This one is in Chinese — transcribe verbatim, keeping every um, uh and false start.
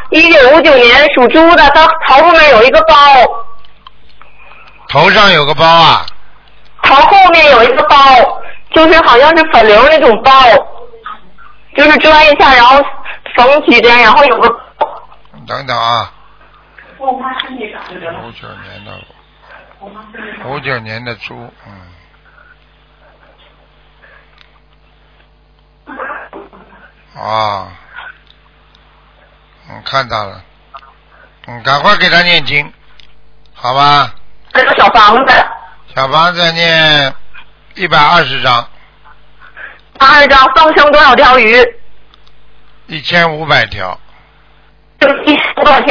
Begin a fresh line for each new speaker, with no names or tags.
一九五九年属猪的，他头后面有一个包。
头上有个包啊？
头后面有一个包，就是好像是粉瘤那种包，就是钻一下，然后缝起来，然后有个。
等等啊。
我妈身体长着。
五九年的，五九年的猪，嗯。啊。嗯，看到了。嗯，赶快给他念经，好吧？
这个小房子。
小房子念一百二十张。
二十张，放生多少条鱼？
一千五百条。
一千多条。